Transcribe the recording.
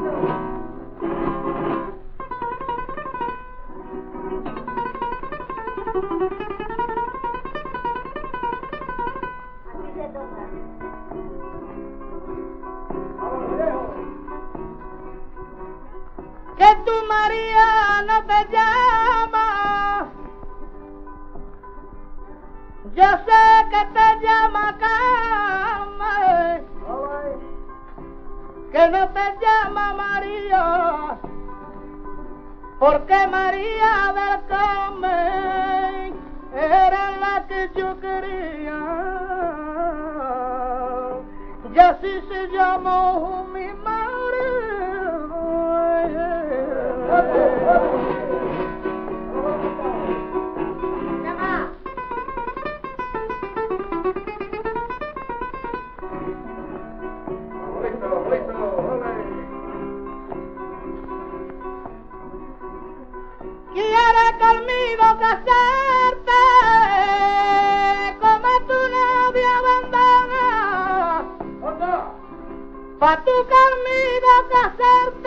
Que tu María no te llama, yo sé que te llama Carmen, que no te llama María, porque María del Carmen era la que yo quería, y así se llamó mi madre. Quiere conmigo casarte como tu novia abandona, pa' tu conmigo casarte